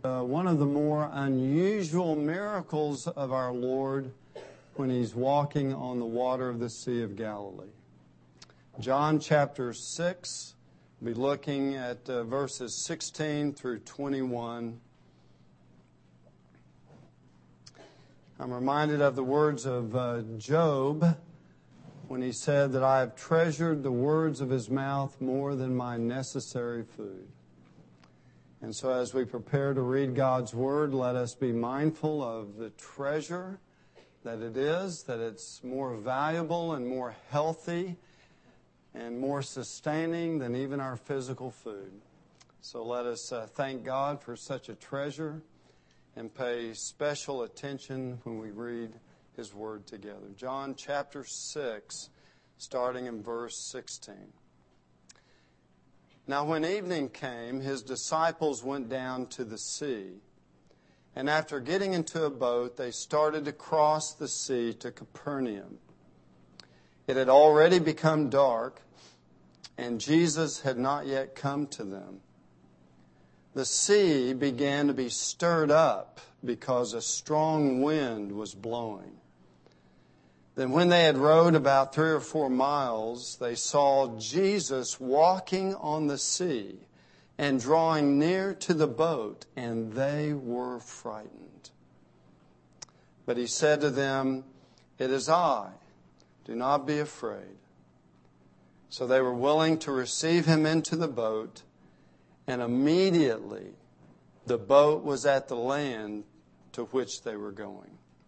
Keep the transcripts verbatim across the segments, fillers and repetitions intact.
Uh, one of the more unusual miracles of our Lord when He's walking on the water of the Sea of Galilee. John chapter six, we'll be looking at uh, verses sixteen through twenty-one. I'm reminded of the words of uh, Job when he said that I have treasured the words of his mouth more than my necessary food. And so as we prepare to read God's Word, let us be mindful of the treasure that it is, that it's more valuable and more healthy and more sustaining than even our physical food. So let us uh, thank God for such a treasure and pay special attention when we read His Word together. John chapter six, starting in verse sixteen. Now when evening came, His disciples went down to the sea. And after getting into a boat, they started to cross the sea to Capernaum. It had already become dark, and Jesus had not yet come to them. The sea began to be stirred up because a strong wind was blowing. Then when they had rowed about three or four miles, they saw Jesus walking on the sea and drawing near to the boat, and they were frightened. But He said to them, "It is I. Do not be afraid." So they were willing to receive Him into the boat, and immediately the boat was at the land to which they were going.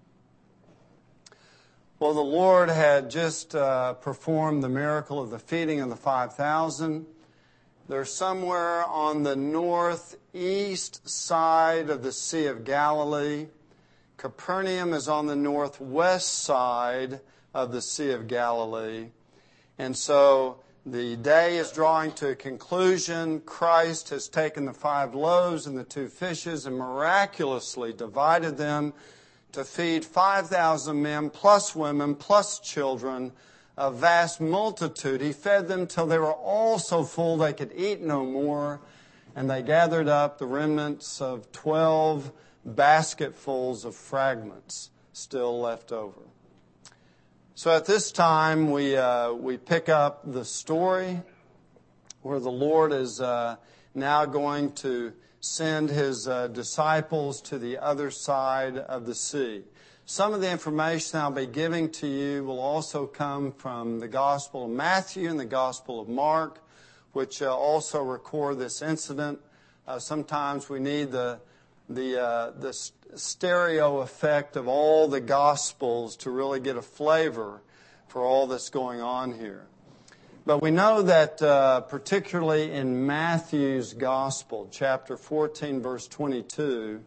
Well, the Lord had just uh, performed the miracle of the feeding of the five thousand. They're somewhere on the northeast side of the Sea of Galilee. Capernaum is on the northwest side of the Sea of Galilee. And so the day is drawing to a conclusion. Christ has taken the five loaves and the two fishes and miraculously divided them to feed five thousand men, plus women, plus children, a vast multitude. He fed them till they were all so full they could eat no more. And they gathered up the remnants of twelve basketfuls of fragments still left over. So at this time, we uh, we pick up the story where the Lord is uh, now going to send His uh, disciples to the other side of the sea. Some of the information I'll be giving to you will also come from the Gospel of Matthew and the Gospel of Mark, which uh, also record this incident. Uh, sometimes we need the the uh, the stereo effect of all the Gospels to really get a flavor for all that's going on here. But we know that uh, particularly in Matthew's Gospel, chapter fourteen, verse twenty-two,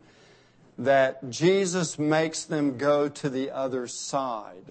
that Jesus makes them go to the other side.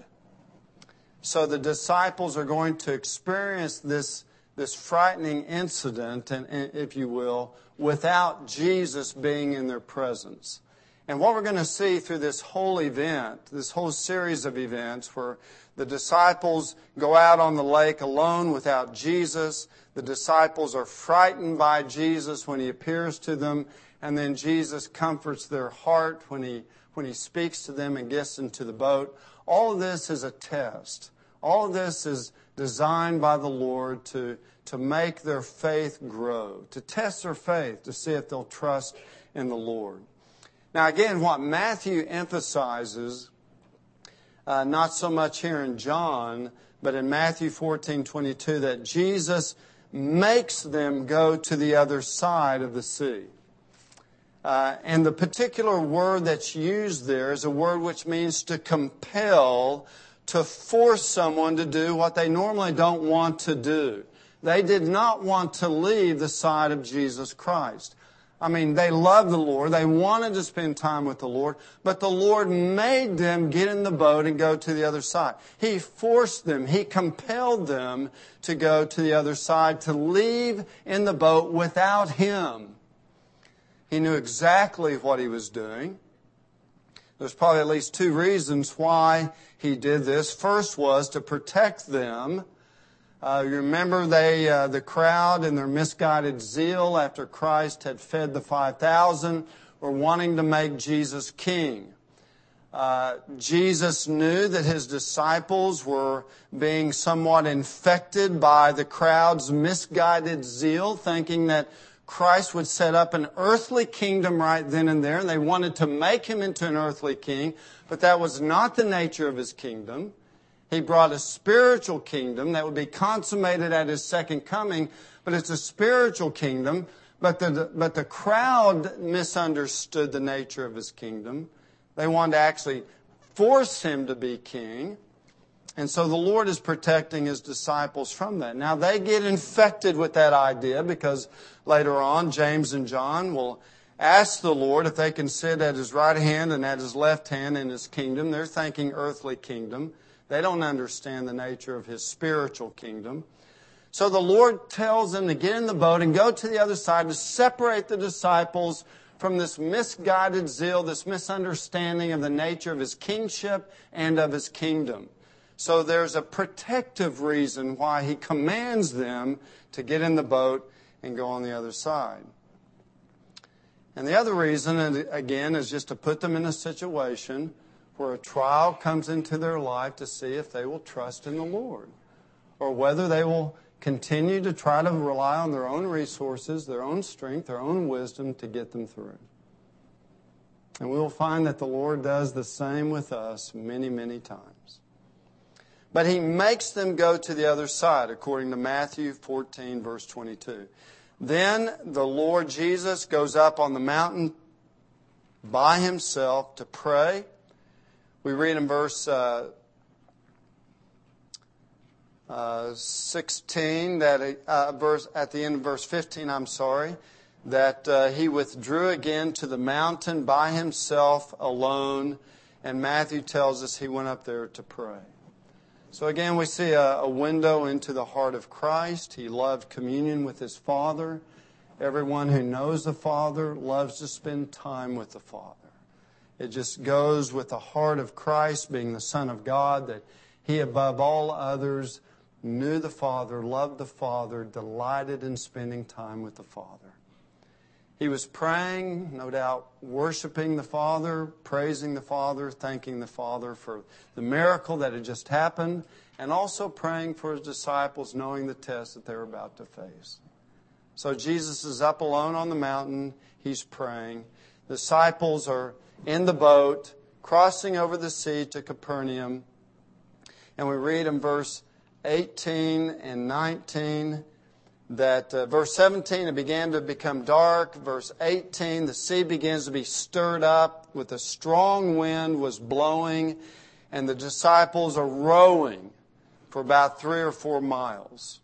So the disciples are going to experience this, this frightening incident, and, and, if you will, without Jesus being in their presence. And what we're going to see through this whole event, this whole series of events where the disciples go out on the lake alone without Jesus, the disciples are frightened by Jesus when He appears to them, and then Jesus comforts their heart when He when He speaks to them and gets into the boat. All of this is a test. All of this is designed by the Lord to, to make their faith grow, to test their faith, to see if they'll trust in the Lord. Now again, what Matthew emphasizes, uh, not so much here in John, but in Matthew fourteen twenty-two, that Jesus makes them go to the other side of the sea. Uh, and the particular word that's used there is a word which means to compel, to force someone to do what they normally don't want to do. They did not want to leave the side of Jesus Christ. I mean, they loved the Lord. They wanted to spend time with the Lord. But the Lord made them get in the boat and go to the other side. He forced them. He compelled them to go to the other side, to leave in the boat without Him. He knew exactly what He was doing. There's probably at least two reasons why He did this. First was to protect them. Uh, you remember they, uh, the crowd and their misguided zeal after Christ had fed the five thousand were wanting to make Jesus king. Uh, Jesus knew that his disciples were being somewhat infected by the crowd's misguided zeal, thinking that Christ would set up an earthly kingdom right then and there, and they wanted to make him into an earthly king, but that was not the nature of his kingdom. He brought a spiritual kingdom that would be consummated at his second coming, but it's a spiritual kingdom. But the, but the crowd misunderstood the nature of his kingdom. They wanted to actually force him to be king. And so the Lord is protecting his disciples from that. Now they get infected with that idea because later on James and John will ask the Lord if they can sit at his right hand and at his left hand in his kingdom. They're thinking earthly kingdom. They don't understand the nature of his spiritual kingdom. So the Lord tells them to get in the boat and go to the other side to separate the disciples from this misguided zeal, this misunderstanding of the nature of his kingship and of his kingdom. So there's a protective reason why he commands them to get in the boat and go on the other side. And the other reason, again, is just to put them in a situation where a trial comes into their life to see if they will trust in the Lord, or whether they will continue to try to rely on their own resources, their own strength, their own wisdom to get them through. And we will find that the Lord does the same with us many, many times. But he makes them go to the other side, according to Matthew fourteen, verse twenty-two. Then the Lord Jesus goes up on the mountain by himself to pray. We read in verse uh, uh, sixteen, that uh, verse at the end of verse fifteen, I'm sorry, that uh, he withdrew again to the mountain by himself alone, and Matthew tells us he went up there to pray. So again, we see a, a window into the heart of Christ. He loved communion with his Father. Everyone who knows the Father loves to spend time with the Father. It just goes with the heart of Christ, being the Son of God, that he, above all others, knew the Father, loved the Father, delighted in spending time with the Father. He was praying, no doubt worshiping the Father, praising the Father, thanking the Father for the miracle that had just happened, and also praying for his disciples, knowing the test that they were about to face. So Jesus is up alone on the mountain. He's praying. The disciples are in the boat, crossing over the sea to Capernaum. And we read in verse eighteen and nineteen that uh, verse seventeen, it began to become dark. Verse eighteen, the sea begins to be stirred up with a strong wind was blowing, and the disciples are rowing for about three or four miles.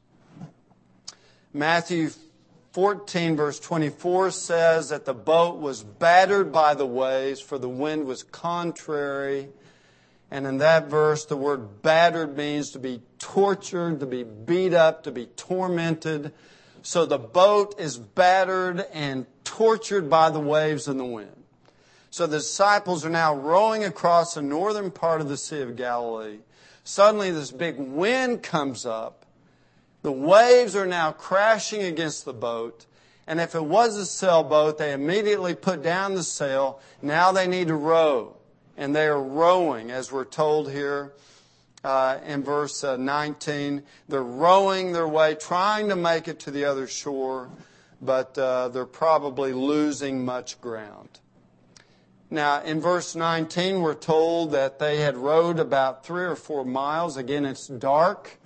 Matthew fourteen, verse twenty-four says that the boat was battered by the waves, for the wind was contrary. And in that verse, the word battered means to be tortured, to be beat up, to be tormented. So the boat is battered and tortured by the waves and the wind. So the disciples are now rowing across the northern part of the Sea of Galilee. Suddenly this big wind comes up. The waves are now crashing against the boat. And if it was a sailboat, they immediately put down the sail. Now they need to row. And they are rowing, as we're told here uh, in verse uh, nineteen. They're rowing their way, trying to make it to the other shore, but uh, they're probably losing much ground. Now, in verse nineteen, we're told that they had rowed about three or four miles. Again, it's dark.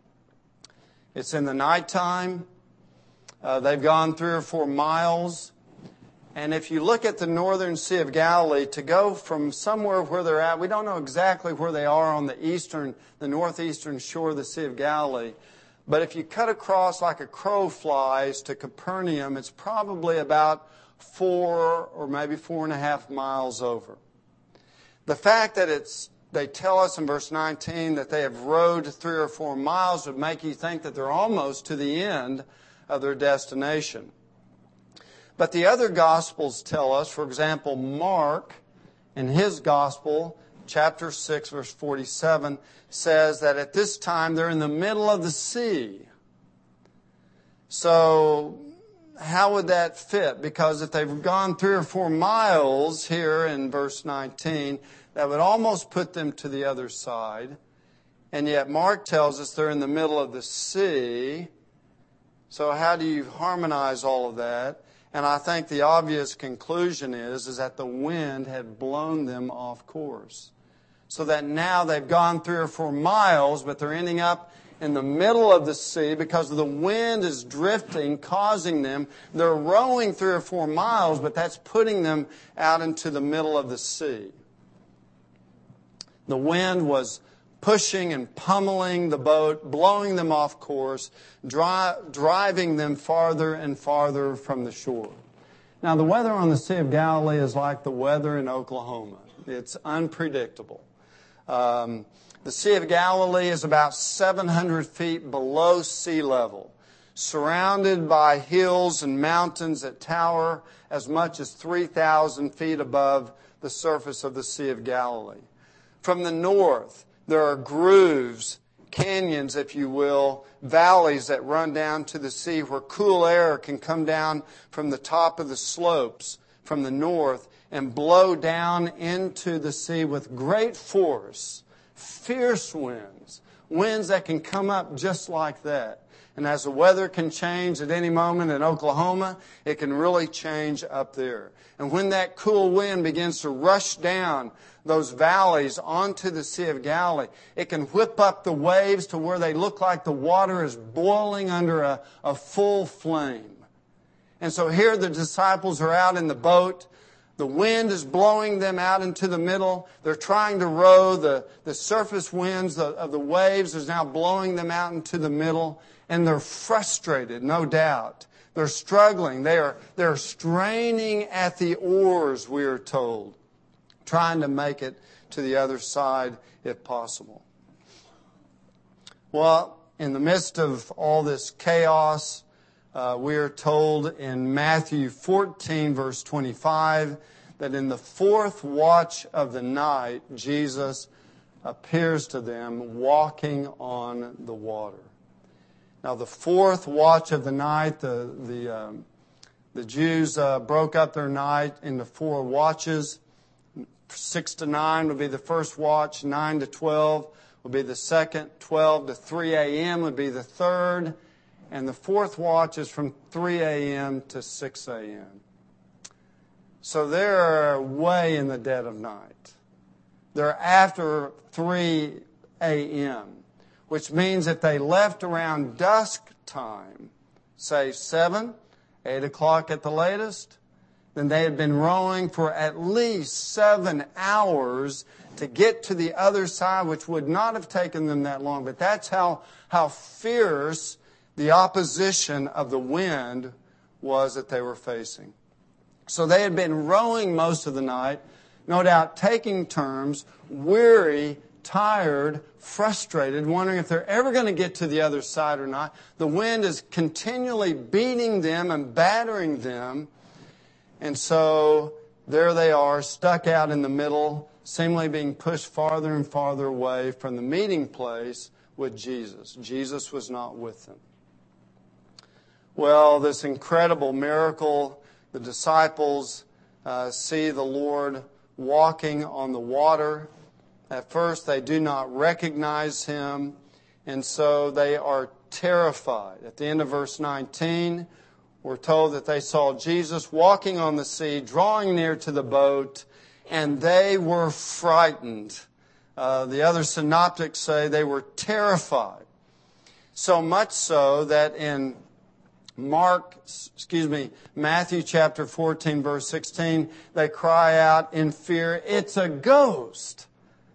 It's in the nighttime. Uh, they've gone three or four miles. And if you look at the northern Sea of Galilee, to go from somewhere where they're at, we don't know exactly where they are on the eastern, the northeastern shore of the Sea of Galilee. But if you cut across like a crow flies to Capernaum, it's probably about four or maybe four and a half miles over. The fact that it's, they tell us in verse nineteen that they have rowed three or four miles would make you think that they're almost to the end of their destination. But the other Gospels tell us, for example, Mark, in his Gospel, chapter six, verse forty-seven, says that at this time they're in the middle of the sea. So how would that fit? Because if they've gone three or four miles here in verse nineteen, that would almost put them to the other side. And yet Mark tells us they're in the middle of the sea. So how do you harmonize all of that? And I think the obvious conclusion is, is that the wind had blown them off course. So that now they've gone three or four miles, but they're ending up in the middle of the sea because the wind is drifting, causing them. They're rowing three or four miles, but that's putting them out into the middle of the sea. The wind was pushing and pummeling the boat, blowing them off course, dri- driving them farther and farther from the shore. Now, the weather on the Sea of Galilee is like the weather in Oklahoma. It's unpredictable. Um, the Sea of Galilee is about seven hundred feet below sea level, surrounded by hills and mountains that tower as much as three thousand feet above the surface of the Sea of Galilee. From the north, there are grooves, canyons, if you will, valleys that run down to the sea where cool air can come down from the top of the slopes from the north and blow down into the sea with great force, fierce winds, winds that can come up just like that. And as the weather can change at any moment in Oklahoma, it can really change up there. And when that cool wind begins to rush down those valleys onto the Sea of Galilee, it can whip up the waves to where they look like the water is boiling under a, a full flame. And so here the disciples are out in the boat. The wind is blowing them out into the middle. They're trying to row. The, the surface winds of the, the waves is now blowing them out into the middle. And they're frustrated, no doubt. They're struggling. They are, they're straining at the oars, we are told, trying to make it to the other side if possible. Well, in the midst of all this chaos, uh, we are told in Matthew fourteen, verse twenty-five, that in the fourth watch of the night, Jesus appears to them walking on the water. Now, the fourth watch of the night, the the um, the Jews uh, broke up their night into four watches. Six to nine would be the first watch. Nine to twelve would be the second. Twelve to three a.m. would be the third. And the fourth watch is from three a.m. to six a.m. So they're way in the dead of night. They're after three a.m., which means that they left around dusk time, say seven, eight o'clock at the latest, then they had been rowing for at least seven hours to get to the other side, which would not have taken them that long. But that's how, how fierce the opposition of the wind was that they were facing. So they had been rowing most of the night, no doubt taking turns, weary, tired, frustrated, wondering if they're ever going to get to the other side or not. The wind is continually beating them and battering them. And so there they are, stuck out in the middle, seemingly being pushed farther and farther away from the meeting place with Jesus. Jesus was not with them. Well, this incredible miracle, the disciples uh, see the Lord walking on the water. At first, they do not recognize Him, and so they are terrified. At the end of verse nineteen, we're told that they saw Jesus walking on the sea, drawing near to the boat, and they were frightened. Uh, the other synoptics say they were terrified. So much so that in Mark, excuse me, Matthew chapter fourteen, verse sixteen, they cry out in fear, "It's a ghost."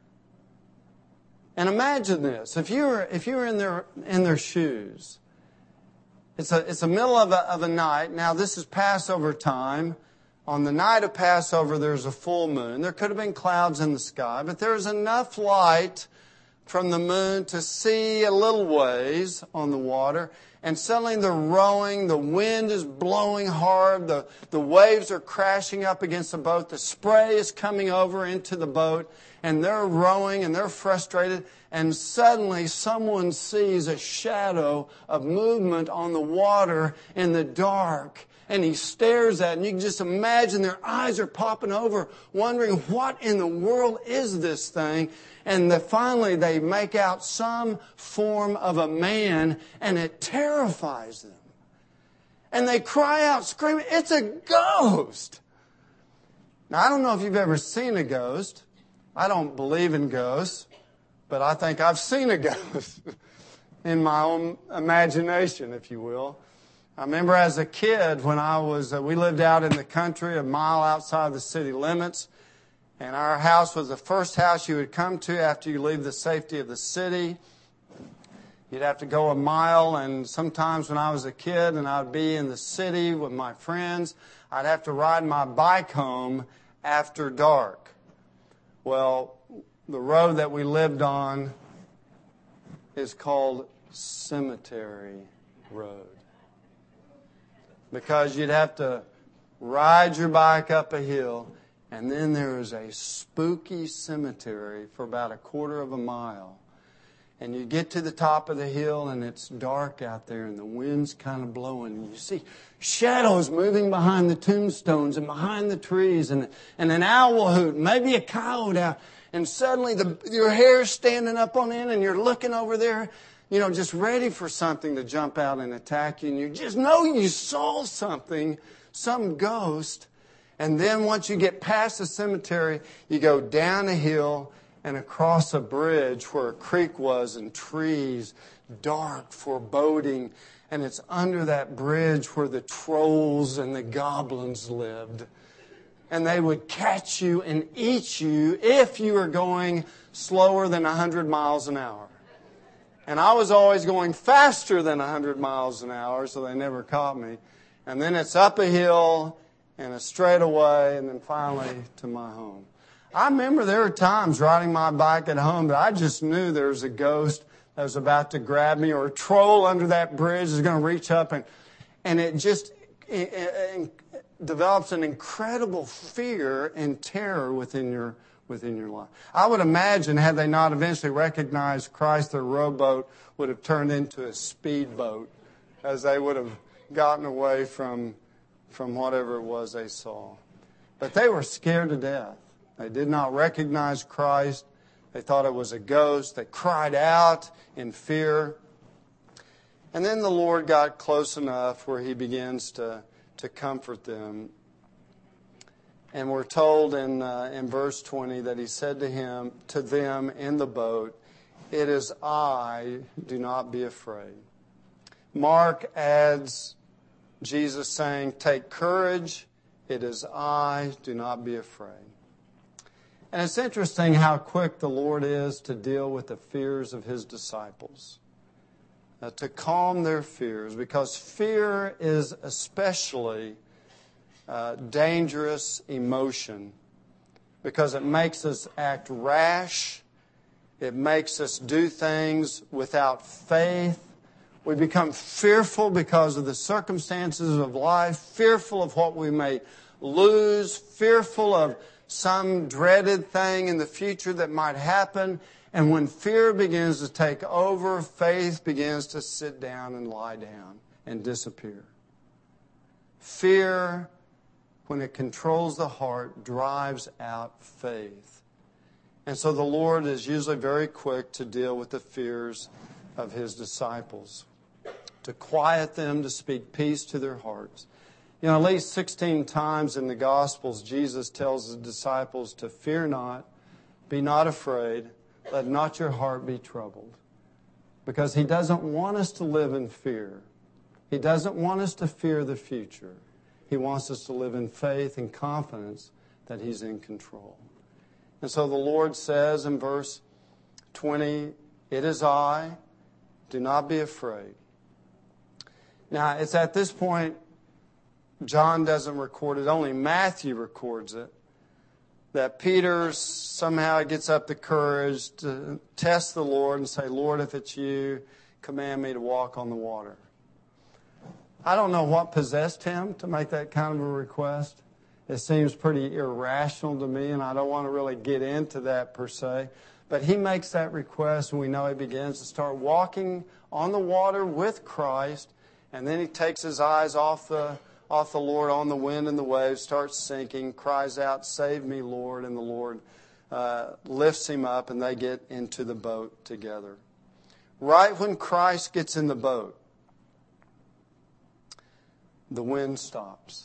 And imagine this: if you were if you were in their in their shoes, it's a it's the middle of a of a night. Now this is Passover time. On the night of Passover, there's a full moon. There could have been clouds in the sky, but there's enough light from the moon to see a little ways on the water. And suddenly they're rowing, the wind is blowing hard, the, the waves are crashing up against the boat, the spray is coming over into the boat, and they're rowing and they're frustrated, and suddenly someone sees a shadow of movement on the water in the dark, and he stares at it, and you can just imagine their eyes are popping over, wondering what in the world is this thing. And the, finally they make out some form of a man, and it terrifies them. And they cry out screaming, "It's a ghost!" Now, I don't know if you've ever seen a ghost. I don't believe in ghosts, but I think I've seen a ghost in my own imagination, if you will. I remember as a kid when I was, uh, we lived out in the country a mile outside the city limits. And our house was the first house you would come to after you leave the safety of the city. You'd have to go a mile, and sometimes when I was a kid and I'd be in the city with my friends, I'd have to ride my bike home after dark. Well, the road that we lived on is called Cemetery Road. Because you'd have to ride your bike up a hill, and then there is a spooky cemetery for about a quarter of a mile. And you get to the top of the hill, and it's dark out there, and the wind's kind of blowing. And you see shadows moving behind the tombstones and behind the trees, and, and an owl hoot, maybe a coyote out. And suddenly the, your hair's standing up on end, and you're looking over there, you know, just ready for something to jump out and attack you. And you just know you saw something, some ghost. And then once you get past the cemetery, you go down a hill and across a bridge where a creek was and trees, dark, foreboding. And it's under that bridge where the trolls and the goblins lived. And they would catch you and eat you if you were going slower than one hundred miles an hour. And I was always going faster than one hundred miles an hour, so they never caught me. And then it's up a hill and a straightaway, and then finally to my home. I remember there were times riding my bike at home that I just knew there was a ghost that was about to grab me, or a troll under that bridge is going to reach up, and and it just it, it develops an incredible fear and terror within your within your life. I would imagine had they not eventually recognized Christ, their rowboat would have turned into a speedboat as they would have gotten away from from whatever it was they saw. But they were scared to death. They did not recognize Christ. They thought it was a ghost. They cried out in fear. And then the Lord got close enough where He begins to, to comfort them. And we're told in uh, in verse twenty that He said to him, to them in the boat, "It is I, do not be afraid." Mark adds Jesus saying, "Take courage, it is I, do not be afraid." And it's interesting how quick the Lord is to deal with the fears of His disciples, uh, to calm their fears, because fear is especially uh, dangerous emotion, because it makes us act rash, it makes us do things without faith. We become fearful because of the circumstances of life, fearful of what we may lose, fearful of some dreaded thing in the future that might happen. And when fear begins to take over, faith begins to sit down and lie down and disappear. Fear, when it controls the heart, drives out faith. And so the Lord is usually very quick to deal with the fears of His disciples, to quiet them, to speak peace to their hearts. You know, at least sixteen times in the Gospels, Jesus tells His disciples to fear not, be not afraid, let not your heart be troubled. Because He doesn't want us to live in fear. He doesn't want us to fear the future. He wants us to live in faith and confidence that He's in control. And so the Lord says in verse twenty, "It is I, do not be afraid." Now, it's at this point, John doesn't record it, only Matthew records it, that Peter somehow gets up the courage to test the Lord and say, "Lord, if it's you, command me to walk on the water." I don't know what possessed him to make that kind of a request. It seems pretty irrational to me, and I don't want to really get into that per se. But he makes that request, and we know he begins to start walking on the water with Christ. And then he takes his eyes off the off the Lord on the wind and the waves, starts sinking, cries out, "Save me, Lord," and the Lord uh, lifts him up, and they get into the boat together. Right when Christ gets in the boat, the wind stops.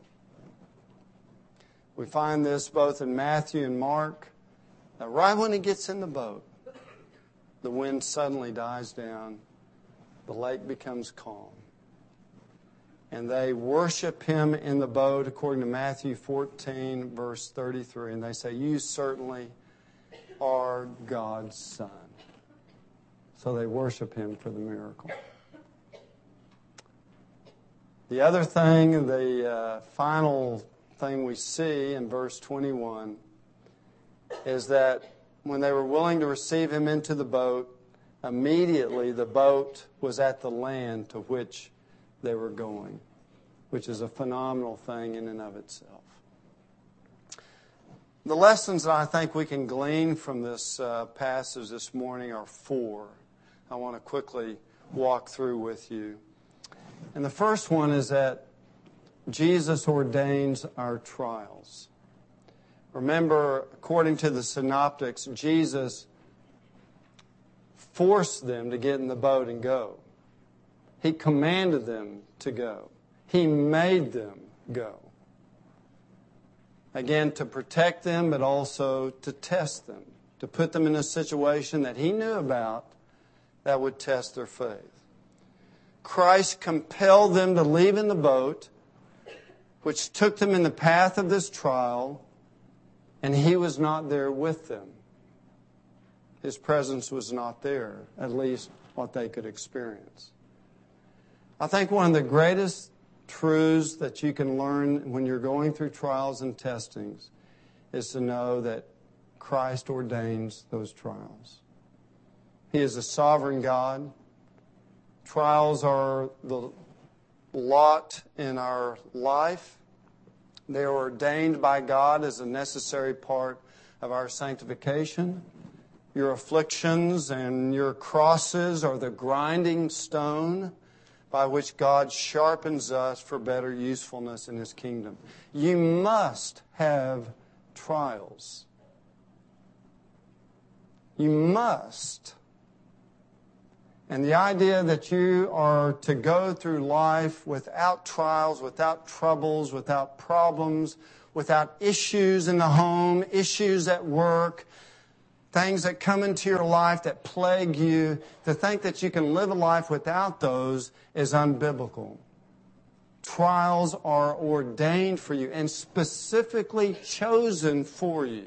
We find this both in Matthew and Mark. Now, right when he gets in the boat, the wind suddenly dies down. The lake becomes calm. And they worship him in the boat, according to Matthew fourteen, verse thirty-three. And they say, "You certainly are God's Son." So they worship him for the miracle. The other thing, the uh, final thing we see in verse twenty-one is that when they were willing to receive him into the boat, immediately the boat was at the land to which they were going, which is a phenomenal thing in and of itself. The lessons that I think we can glean from this uh, passage this morning are four. I want to quickly walk through with you. And the first one is that Jesus ordains our trials. Remember, according to the synoptics, Jesus forced them to get in the boat and go. He commanded them to go. He made them go. Again, to protect them, but also to test them, to put them in a situation that he knew about that would test their faith. Christ compelled them to leave in the boat, which took them in the path of this trial, and he was not there with them. His presence was not there, at least what they could experience. I think one of the greatest truths that you can learn when you're going through trials and testings is to know that Christ ordains those trials. He is a sovereign God. Trials are the lot in our life. They are ordained by God as a necessary part of our sanctification. Your afflictions and your crosses are the grinding stone by which God sharpens us for better usefulness in His kingdom. You must have trials. You must. And the idea that you are to go through life without trials, without troubles, without problems, without issues in the home, issues at work, things that come into your life that plague you, to think that you can live a life without those is unbiblical. Trials are ordained for you and specifically chosen for you.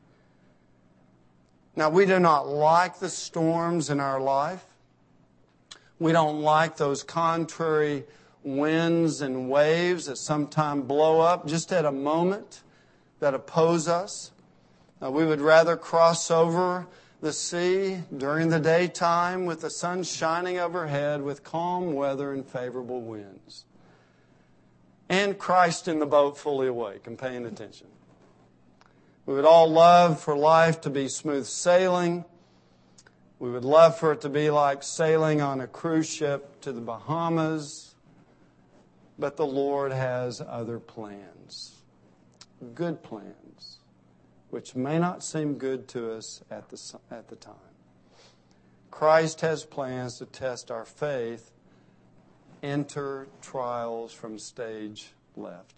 Now, we do not like the storms in our life. We don't like those contrary winds and waves that sometimes blow up just at a moment that oppose us. Uh, we would rather cross over the sea during the daytime with the sun shining overhead with calm weather and favorable winds. And Christ in the boat fully awake and paying attention. We would all love for life to be smooth sailing. We would love for it to be like sailing on a cruise ship to the Bahamas. But the Lord has other plans. Good plans. Which may not seem good to us at the, at the time. Christ has plans to test our faith. Enter trials from stage left.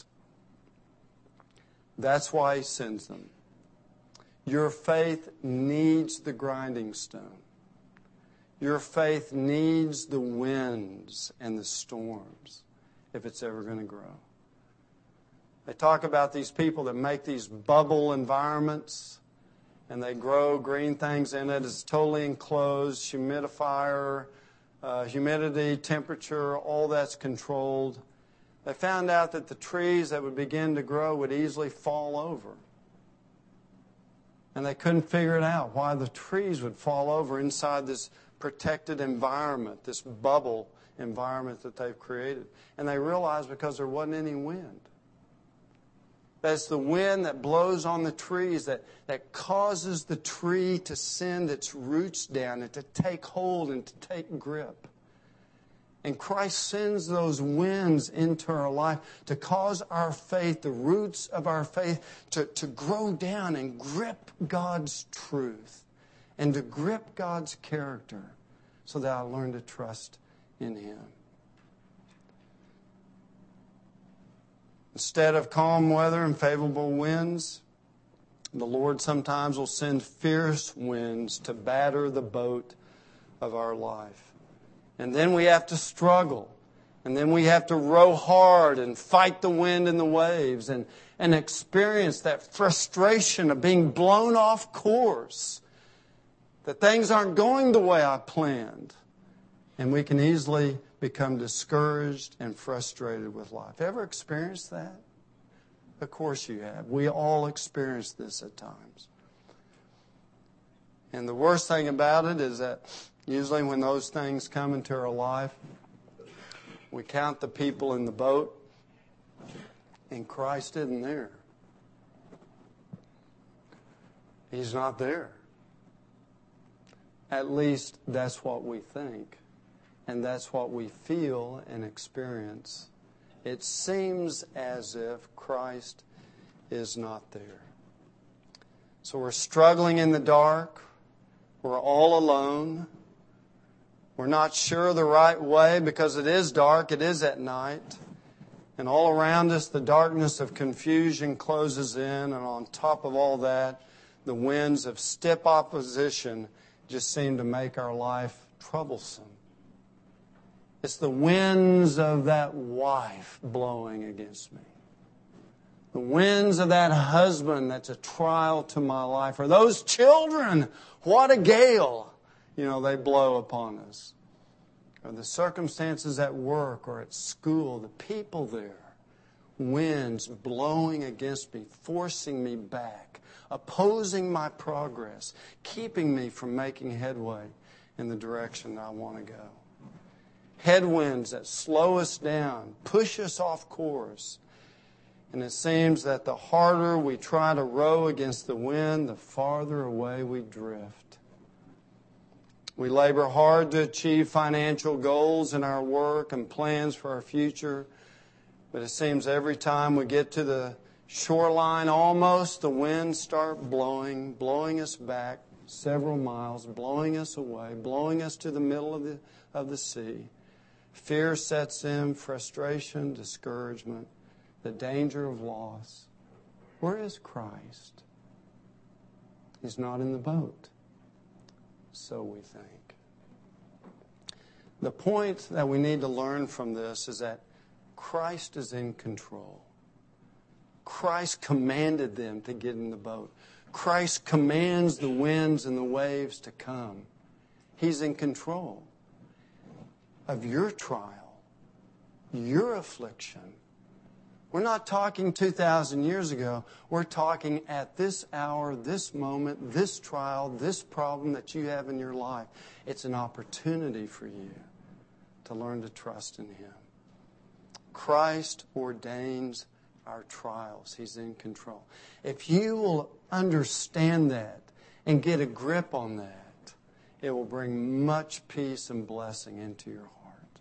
That's why He sends them. Your faith needs the grinding stone. Your faith needs the winds and the storms if it's ever going to grow. They talk about these people that make these bubble environments and they grow green things in it. It's totally enclosed, humidifier, uh, humidity, temperature, all that's controlled. They found out that the trees that would begin to grow would easily fall over. And they couldn't figure it out, why the trees would fall over inside this protected environment, this bubble environment that they've created. And they realized because there wasn't any wind. That's the wind that blows on the trees that, that causes the tree to send its roots down and to take hold and to take grip. And Christ sends those winds into our life to cause our faith, the roots of our faith, to, to grow down and grip God's truth and to grip God's character so that I learn to trust in Him. Instead of calm weather and favorable winds, the Lord sometimes will send fierce winds to batter the boat of our life. And then we have to struggle. And then we have to row hard and fight the wind and the waves and, and experience that frustration of being blown off course. That things aren't going the way I planned. And we can easily become discouraged and frustrated with life. Ever experienced that? Of course you have. We all experience this at times. And the worst thing about it is that usually when those things come into our life, we count the people in the boat, and Christ isn't there. He's not there. At least that's what we think. And that's what we feel and experience. It seems as if Christ is not there. So we're struggling in the dark. We're all alone. We're not sure the right way because it is dark. It is at night. And all around us, the darkness of confusion closes in. And on top of all that, the winds of stiff opposition just seem to make our life troublesome. It's the winds of that wife blowing against me. The winds of that husband that's a trial to my life. Or those children, what a gale, you know, they blow upon us. Or the circumstances at work or at school, the people there. Winds blowing against me, forcing me back, opposing my progress, keeping me from making headway in the direction that I want to go. Headwinds that slow us down, push us off course. And it seems that the harder we try to row against the wind, the farther away we drift. We labor hard to achieve financial goals in our work and plans for our future. But it seems every time we get to the shoreline almost, the winds start blowing, blowing us back several miles, blowing us away, blowing us to the middle of the, of the sea. Fear sets in, frustration, discouragement, the danger of loss. Where is Christ? He's not in the boat. So we think. The point that we need to learn from this is that Christ is in control. Christ commanded them to get in the boat. Christ commands the winds and the waves to come. He's in control of your trial, your affliction. We're not talking two thousand years ago. We're talking at this hour, this moment, this trial, this problem that you have in your life. It's an opportunity for you to learn to trust in Him. Christ ordains our trials. He's in control. If you will understand that and get a grip on that, it will bring much peace and blessing into your heart.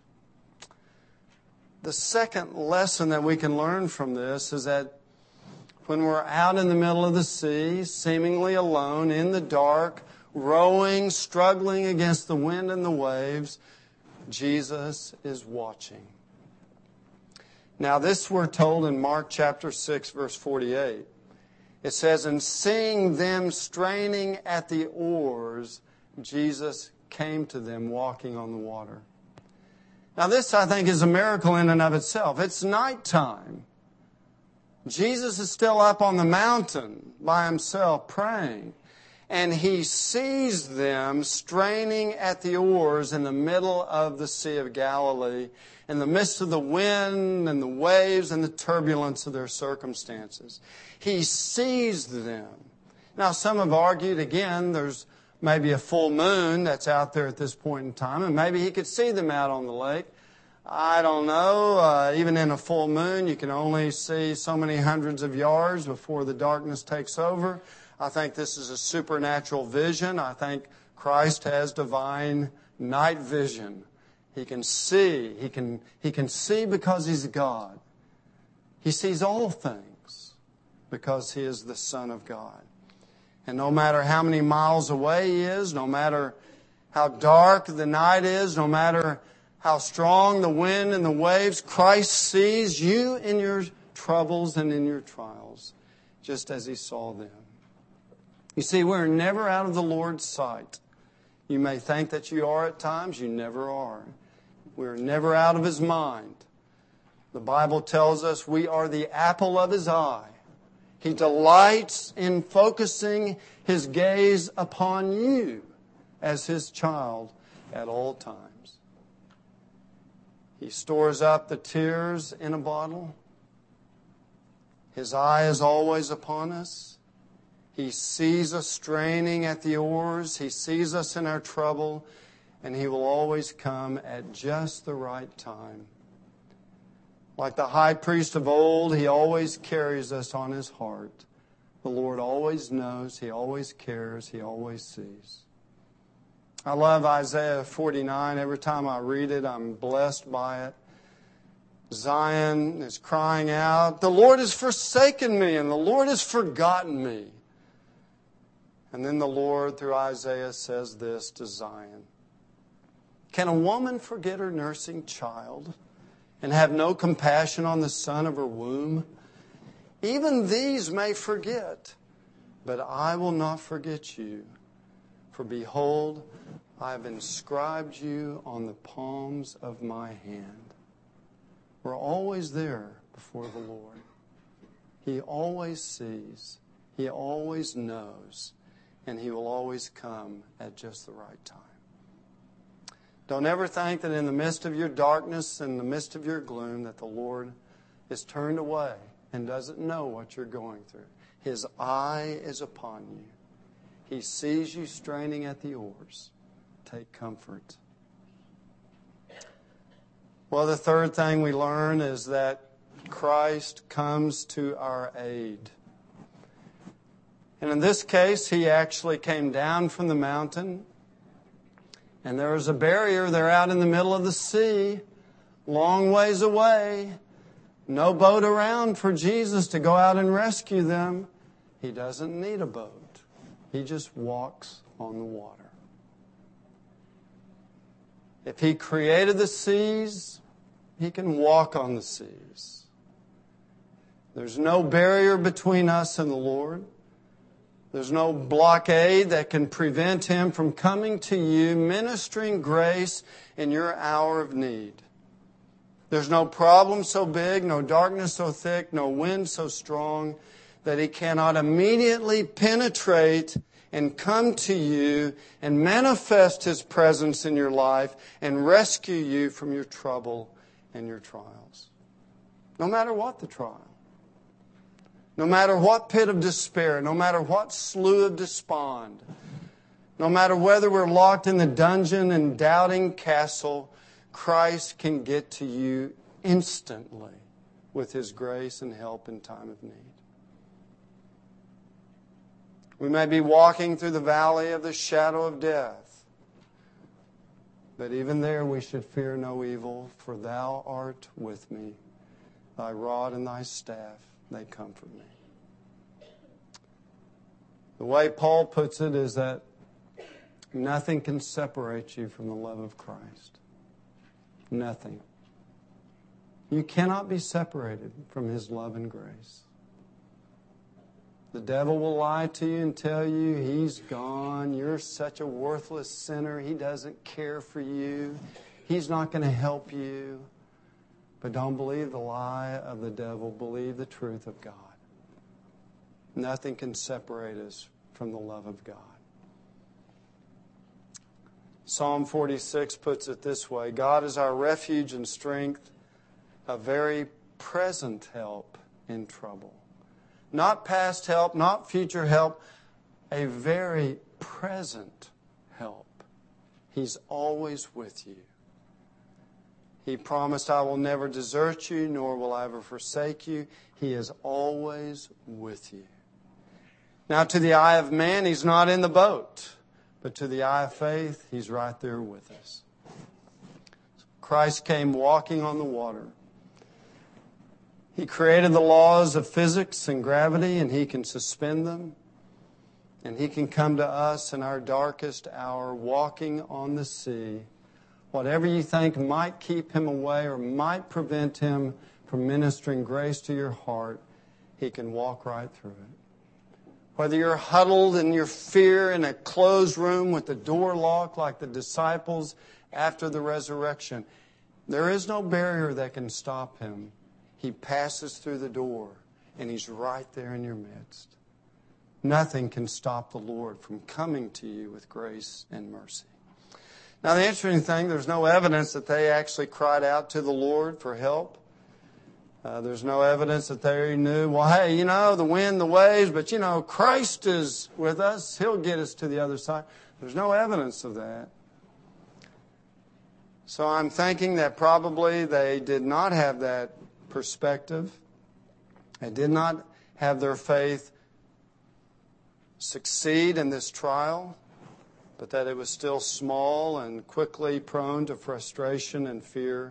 The second lesson that we can learn from this is that when we're out in the middle of the sea, seemingly alone, in the dark, rowing, struggling against the wind and the waves, Jesus is watching. Now this we're told in Mark chapter six, verse forty-eight. It says, "And seeing them straining at the oars, Jesus came to them walking on the water." Now this, I think, is a miracle in and of itself. It's nighttime. Jesus is still up on the mountain by himself praying. And he sees them straining at the oars in the middle of the Sea of Galilee, in the midst of the wind and the waves and the turbulence of their circumstances. He sees them. Now, some have argued, again, there's maybe a full moon that's out there at this point in time, and maybe he could see them out on the lake. I don't know. Uh, even in a full moon, you can only see so many hundreds of yards before the darkness takes over. I think this is a supernatural vision. I think Christ has divine night vision. He can see. He can, he can see because He's God. He sees all things because He is the Son of God. And no matter how many miles away He is, no matter how dark the night is, no matter how strong the wind and the waves, Christ sees you in your troubles and in your trials, just as He saw them. You see, we're never out of the Lord's sight. You may think that you are at times. You never are. We're never out of His mind. The Bible tells us we are the apple of His eye. He delights in focusing His gaze upon you as His child at all times. He stores up the tears in a bottle. His eye is always upon us. He sees us straining at the oars. He sees us in our trouble. And He will always come at just the right time. Like the high priest of old, He always carries us on His heart. The Lord always knows. He always cares. He always sees. I love Isaiah forty-nine. Every time I read it, I'm blessed by it. Zion is crying out, "The Lord has forsaken me, and the Lord has forgotten me." And then the Lord, through Isaiah, says this to Zion: "Can a woman forget her nursing child and have no compassion on the son of her womb? Even these may forget, but I will not forget you. For behold, I have inscribed you on the palms of my hand." We're always there before the Lord. He always sees. He always knows. And He will always come at just the right time. Don't ever think that in the midst of your darkness, in the midst of your gloom, that the Lord is turned away and doesn't know what you're going through. His eye is upon you. He sees you straining at the oars. Take comfort. Well, the third thing we learn is that Christ comes to our aid. And in this case, He actually came down from the mountain. And there was a barrier there out in the middle of the sea, long ways away. No boat around for Jesus to go out and rescue them. He doesn't need a boat. He just walks on the water. If He created the seas, He can walk on the seas. There's no barrier between us and the Lord. There's no blockade that can prevent Him from coming to you, ministering grace in your hour of need. There's no problem so big, no darkness so thick, no wind so strong that He cannot immediately penetrate and come to you and manifest His presence in your life and rescue you from your trouble and your trials. No matter what the trial. No matter what pit of despair, no matter what slough of despond, no matter whether we're locked in the dungeon and doubting castle, Christ can get to you instantly with His grace and help in time of need. We may be walking through the valley of the shadow of death, but even there we should fear no evil, for Thou art with me. Thy rod and Thy staff, they comfort me. The way Paul puts it is that nothing can separate you from the love of Christ. Nothing. You cannot be separated from His love and grace. The devil will lie to you and tell you He's gone. You're such a worthless sinner. He doesn't care for you. He's not going to help you. But don't believe the lie of the devil. Believe the truth of God. Nothing can separate us from the love of God. Psalm forty-six puts it this way: God is our refuge and strength, a very present help in trouble. Not past help, not future help, a very present help. He's always with you. He promised, I will never desert you, nor will I ever forsake you. He is always with you. Now, to the eye of man, He's not in the boat. But to the eye of faith, He's right there with us. Christ came walking on the water. He created the laws of physics and gravity, and He can suspend them. And He can come to us in our darkest hour, walking on the sea. Whatever you think might keep Him away or might prevent Him from ministering grace to your heart, He can walk right through it. Whether you're huddled in your fear in a closed room with the door locked like the disciples after the resurrection, there is no barrier that can stop Him. He passes through the door, and He's right there in your midst. Nothing can stop the Lord from coming to you with grace and mercy. Now, the interesting thing, there's no evidence that they actually cried out to the Lord for help. Uh, there's no evidence that they knew, well, hey, you know, the wind, the waves, but, you know, Christ is with us. He'll get us to the other side. There's no evidence of that. So I'm thinking that probably they did not have that perspective. They did not have their faith succeed in this trial, but that it was still small and quickly prone to frustration and fear.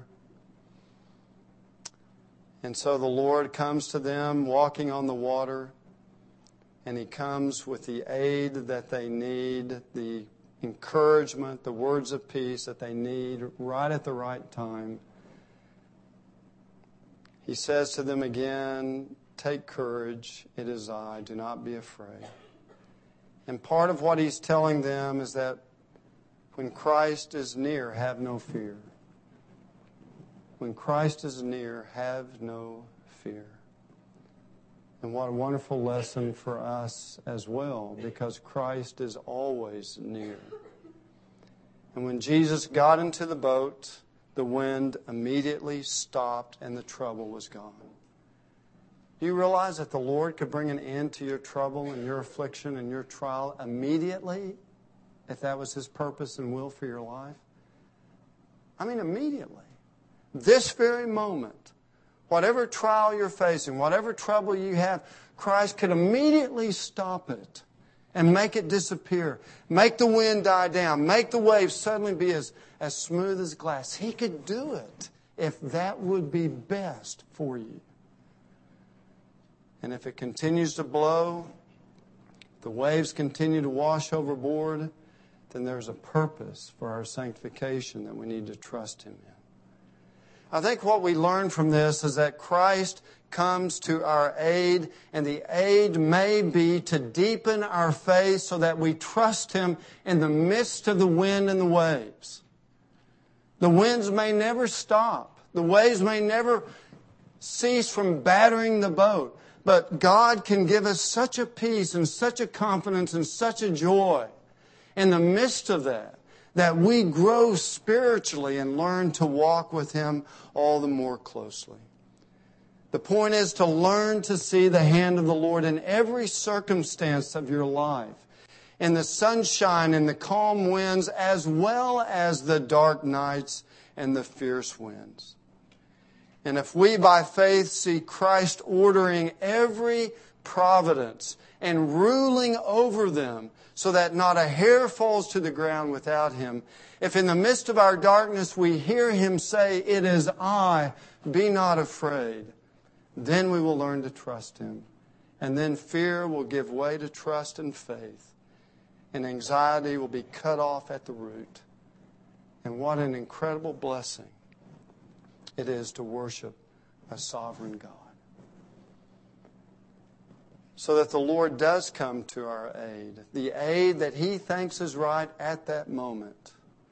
And so the Lord comes to them walking on the water, and He comes with the aid that they need, the encouragement, the words of peace that they need right at the right time. He says to them again, take courage, it is I, do not be afraid. And part of what He's telling them is that when Christ is near, have no fear. When Christ is near, have no fear. And what a wonderful lesson for us as well, because Christ is always near. And when Jesus got into the boat, the wind immediately stopped and the trouble was gone. Do you realize that the Lord could bring an end to your trouble and your affliction and your trial immediately, if that was His purpose and will for your life? I mean, immediately. This very moment, whatever trial you're facing, whatever trouble you have, Christ could immediately stop it and make it disappear. Make the wind die down. Make the waves suddenly be as, as smooth as glass. He could do it if that would be best for you. And if it continues to blow, the waves continue to wash overboard, then there's a purpose for our sanctification that we need to trust Him in. I think what we learn from this is that Christ comes to our aid, and the aid may be to deepen our faith so that we trust Him in the midst of the wind and the waves. The winds may never stop. The waves may never cease from battering the boat. But God can give us such a peace and such a confidence and such a joy in the midst of that, that we grow spiritually and learn to walk with Him all the more closely. The point is to learn to see the hand of the Lord in every circumstance of your life, in the sunshine and the calm winds, as well as the dark nights and the fierce winds. And if we by faith see Christ ordering every providence and ruling over them so that not a hair falls to the ground without Him, if in the midst of our darkness we hear Him say, it is I, be not afraid, then we will learn to trust Him. And then fear will give way to trust and faith. And anxiety will be cut off at the root. And what an incredible blessing it is to worship a sovereign God. So that the Lord does come to our aid, the aid that He thinks is right at that moment.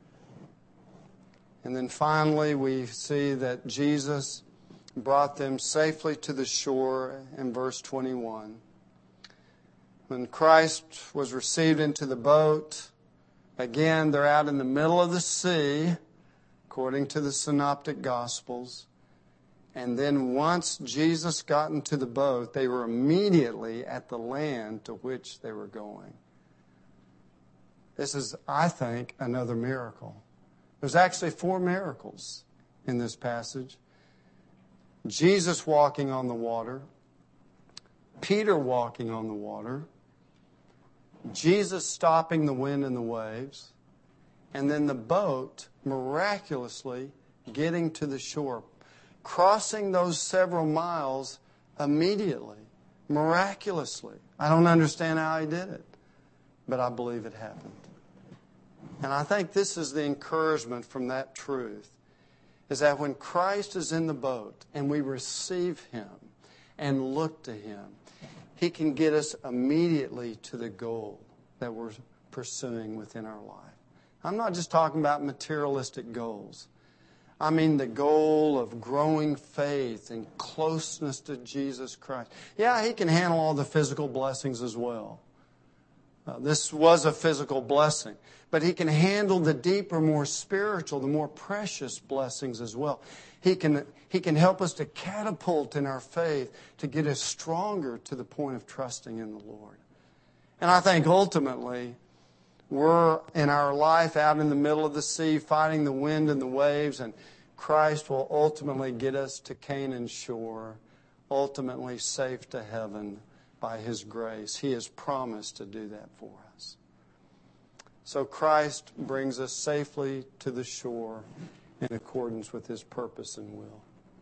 And then finally we see that Jesus brought them safely to the shore in verse twenty-one. When Christ was received into the boat, again they're out in the middle of the sea, according to the Synoptic Gospels. And then once Jesus got into the boat, they were immediately at the land to which they were going. This is, I think, another miracle. There's actually four miracles in this passage. Jesus walking on the water, Peter walking on the water, Jesus stopping the wind and the waves, and then the boat miraculously getting to the shore, crossing those several miles immediately, miraculously. I don't understand how he did it, but I believe it happened. And I think this is the encouragement from that truth, is that when Christ is in the boat and we receive Him and look to Him, He can get us immediately to the goal that we're pursuing within our life. I'm not just talking about materialistic goals. I mean the goal of growing faith and closeness to Jesus Christ. Yeah, He can handle all the physical blessings as well. Uh, this was a physical blessing. But He can handle the deeper, more spiritual, the more precious blessings as well. He can, he can help us to catapult in our faith to get us stronger to the point of trusting in the Lord. And I think ultimately, we're in our life out in the middle of the sea fighting the wind and the waves, and Christ will ultimately get us to Canaan's shore, ultimately safe to heaven by His grace. He has promised to do that for us. So Christ brings us safely to the shore in accordance with His purpose and will.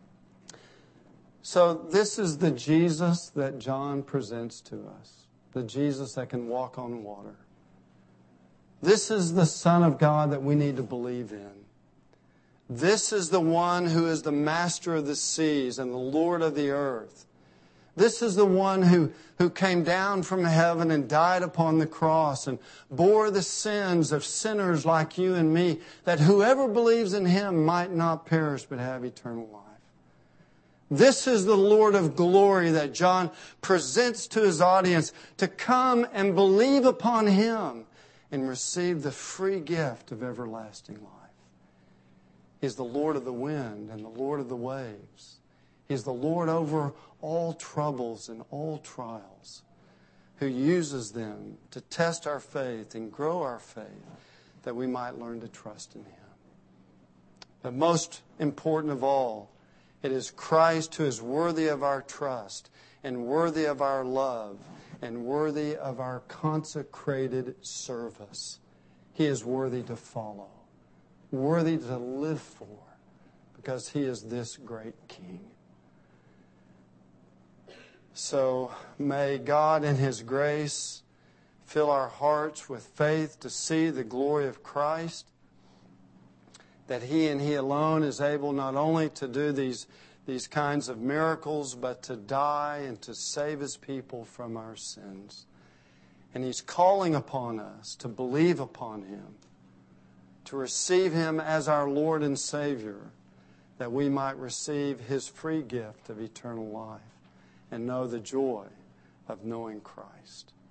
So this is the Jesus that John presents to us, the Jesus that can walk on water. This is the Son of God that we need to believe in. This is the one who is the master of the seas and the Lord of the earth. This is the one who, who came down from heaven and died upon the cross and bore the sins of sinners like you and me, that whoever believes in Him might not perish but have eternal life. This is the Lord of glory that John presents to his audience to come and believe upon Him and receive the free gift of everlasting life. He's the Lord of the wind and the Lord of the waves. He's the Lord over all troubles and all trials, who uses them to test our faith and grow our faith that we might learn to trust in Him. But most important of all, it is Christ who is worthy of our trust and worthy of our love and worthy of our consecrated service. He is worthy to follow, worthy to live for, because He is this great King. So may God in His grace fill our hearts with faith to see the glory of Christ, that He and He alone is able not only to do these, these kinds of miracles, but to die and to save His people from our sins. And He's calling upon us to believe upon Him, to receive Him as our Lord and Savior, that we might receive His free gift of eternal life and know the joy of knowing Christ.